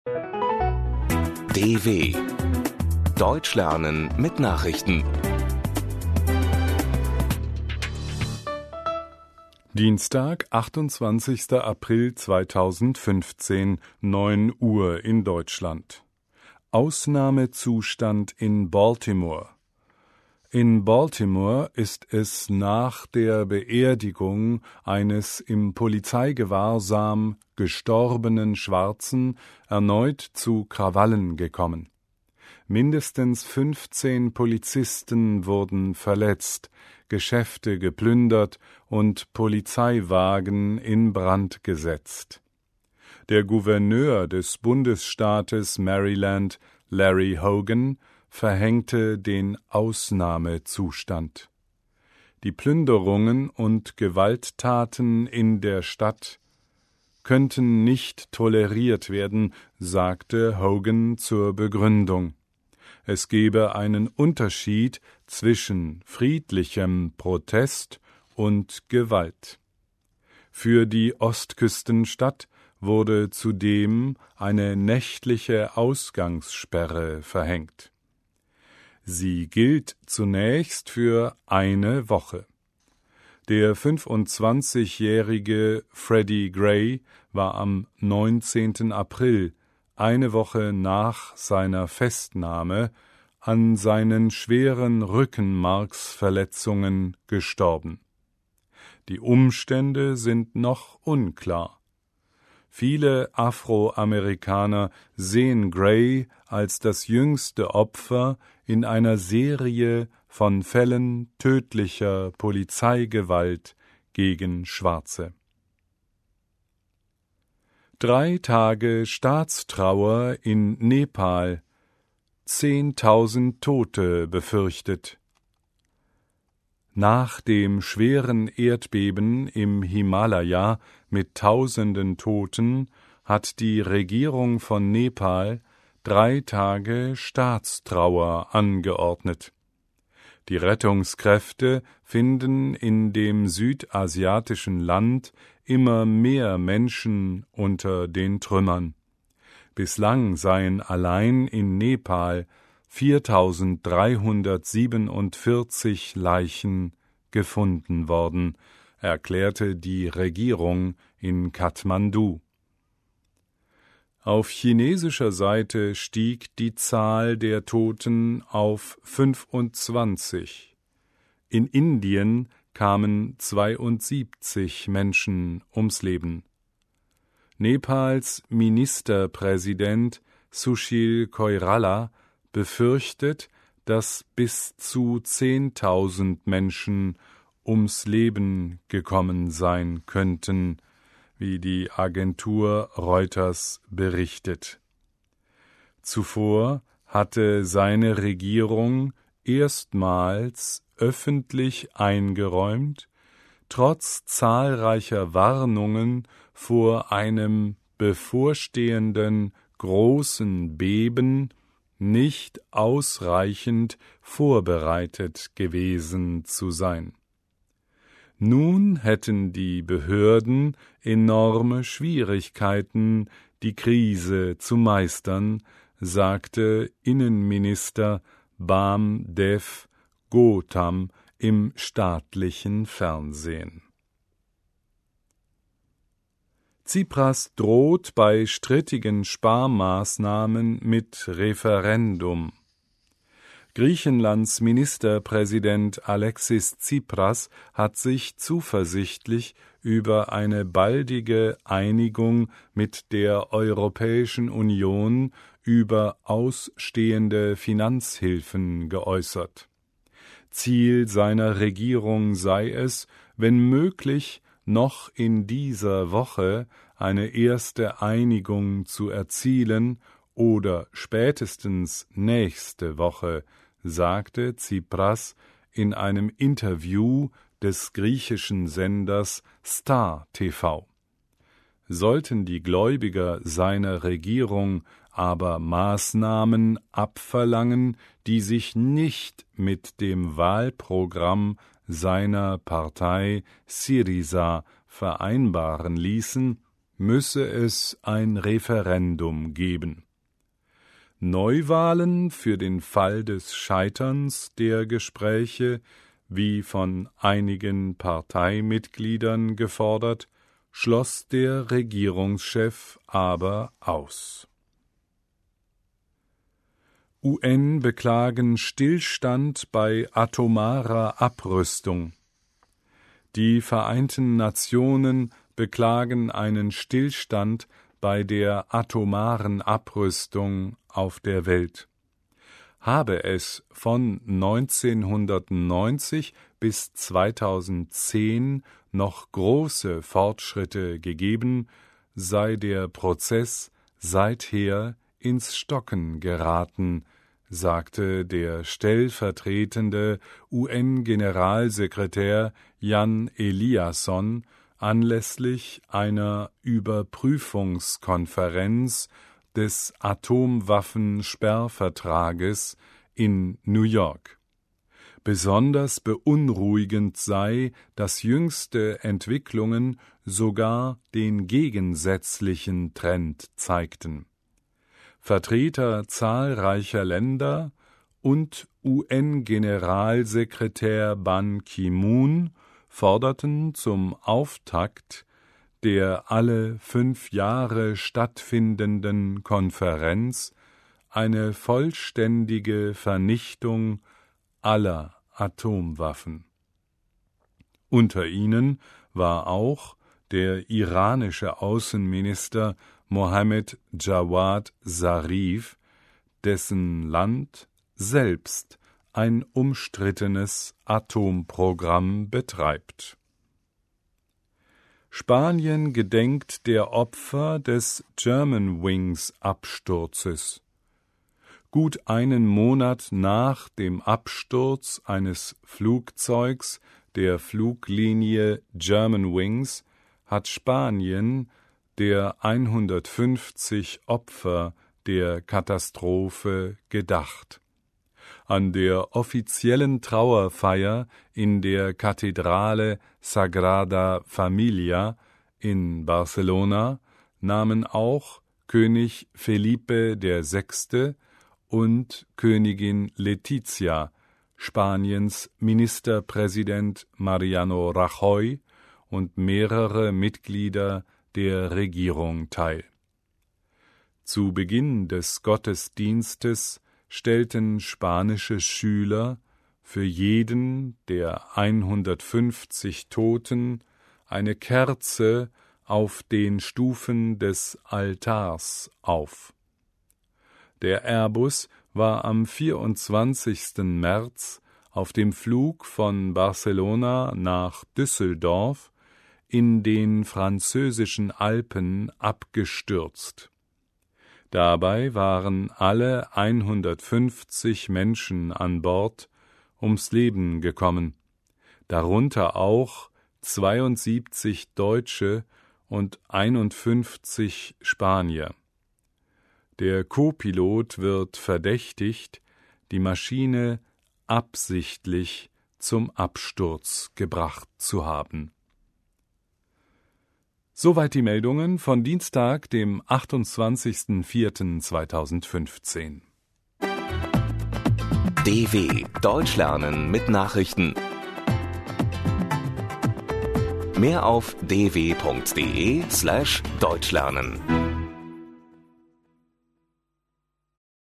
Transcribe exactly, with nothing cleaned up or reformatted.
D W Deutsch lernen mit Nachrichten. Dienstag, achtundzwanzigster April zweitausendfünfzehn, neun Uhr in Deutschland. Ausnahmezustand in Baltimore. In Baltimore ist es nach der Beerdigung eines im Polizeigewahrsam gestorbenen Schwarzen erneut zu Krawallen gekommen. Mindestens fünfzehn Polizisten wurden verletzt, Geschäfte geplündert und Polizeiwagen in Brand gesetzt. Der Gouverneur des Bundesstaates Maryland, Larry Hogan, verhängte den Ausnahmezustand. Die Plünderungen und Gewalttaten in der Stadt könnten nicht toleriert werden, sagte Hogan zur Begründung. Es gebe einen Unterschied zwischen friedlichem Protest und Gewalt. Für die Ostküstenstadt wurde zudem eine nächtliche Ausgangssperre verhängt. Sie gilt zunächst für eine Woche. Der fünfundzwanzigjährige Freddie Gray war am neunzehnten April, eine Woche nach seiner Festnahme, an seinen schweren Rückenmarksverletzungen gestorben. Die Umstände sind noch unklar. Viele Afroamerikaner sehen Gray als das jüngste Opfer in einer Serie von Fällen tödlicher Polizeigewalt gegen Schwarze. Drei Tage Staatstrauer in Nepal, zehntausend Tote befürchtet. Nach dem schweren Erdbeben im Himalaya mit tausenden Toten hat die Regierung von Nepal drei Tage Staatstrauer angeordnet. Die Rettungskräfte finden in dem südasiatischen Land immer mehr Menschen unter den Trümmern. Bislang seien allein in Nepal viertausenddreihundertsiebenundvierzig Leichen gefunden worden, erklärte die Regierung in Kathmandu. Auf chinesischer Seite stieg die Zahl der Toten auf fünfundzwanzig. In Indien kamen zweiundsiebzig Menschen ums Leben. Nepals Ministerpräsident Sushil Koirala befürchtet, dass bis zu zehntausend Menschen ums Leben gekommen sein könnten, wie die Agentur Reuters berichtet. Zuvor hatte seine Regierung erstmals öffentlich eingeräumt, trotz zahlreicher Warnungen vor einem bevorstehenden großen Beben nicht ausreichend vorbereitet gewesen zu sein. Nun hätten die Behörden enorme Schwierigkeiten, die Krise zu meistern, sagte Innenminister Bamdev Gautam im staatlichen Fernsehen. Tsipras droht bei strittigen Sparmaßnahmen mit Referendum. Griechenlands Ministerpräsident Alexis Tsipras hat sich zuversichtlich über eine baldige Einigung mit der Europäischen Union über ausstehende Finanzhilfen geäußert. Ziel seiner Regierung sei es, wenn möglich, noch in dieser Woche eine erste Einigung zu erzielen oder spätestens nächste Woche, sagte Tsipras in einem Interview des griechischen Senders Star T V. Sollten die Gläubiger seiner Regierung aber Maßnahmen abverlangen, die sich nicht mit dem Wahlprogramm seiner Partei Syriza vereinbaren ließen, müsse es ein Referendum geben. Neuwahlen für den Fall des Scheiterns der Gespräche, wie von einigen Parteimitgliedern gefordert, schloss der Regierungschef aber aus. U N beklagen Stillstand bei atomarer Abrüstung. Die Vereinten Nationen beklagen einen Stillstand bei der atomaren Abrüstung auf der Welt. Habe es von neunzehnhundertneunzig bis zweitausendzehn noch große Fortschritte gegeben, sei der Prozess seither ins Stocken geraten, sagte der stellvertretende U N-Generalsekretär Jan Eliasson anlässlich einer Überprüfungskonferenz des Atomwaffensperrvertrages in New York. Besonders beunruhigend sei, dass jüngste Entwicklungen sogar den gegensätzlichen Trend zeigten. Vertreter zahlreicher Länder und U N-Generalsekretär Ban Ki-moon forderten zum Auftakt der alle fünf Jahre stattfindenden Konferenz eine vollständige Vernichtung aller Atomwaffen. Unter ihnen war auch der iranische Außenminister Mohammad Jawad Zarif, dessen Land selbst ein umstrittenes Atomprogramm betreibt. Spanien gedenkt der Opfer des Germanwings-Absturzes. Gut einen Monat nach dem Absturz eines Flugzeugs der Fluglinie Germanwings hat Spanien der hundertfünfzig Opfer der Katastrophe gedacht. An der offiziellen Trauerfeier in der Kathedrale Sagrada Familia in Barcelona nahmen auch König Felipe der Sechste und Königin Letizia, Spaniens Ministerpräsident Mariano Rajoy und mehrere Mitglieder der Regierung teil. Zu Beginn des Gottesdienstes stellten spanische Schüler für jeden der hundertfünfzig Toten eine Kerze auf den Stufen des Altars auf. Der Airbus war am vierundzwanzigsten März auf dem Flug von Barcelona nach Düsseldorf in den französischen Alpen abgestürzt. Dabei waren alle hundertfünfzig Menschen an Bord ums Leben gekommen, darunter auch zweiundsiebzig Deutsche und einundfünfzig Spanier. Der Co-Pilot wird verdächtigt, die Maschine absichtlich zum Absturz gebracht zu haben. Soweit die Meldungen von Dienstag, dem achtundzwanzigsten vierten zweitausendfünfzehn. D W Deutsch lernen mit Nachrichten. Mehr auf d w punkt d e slash deutsch lernen.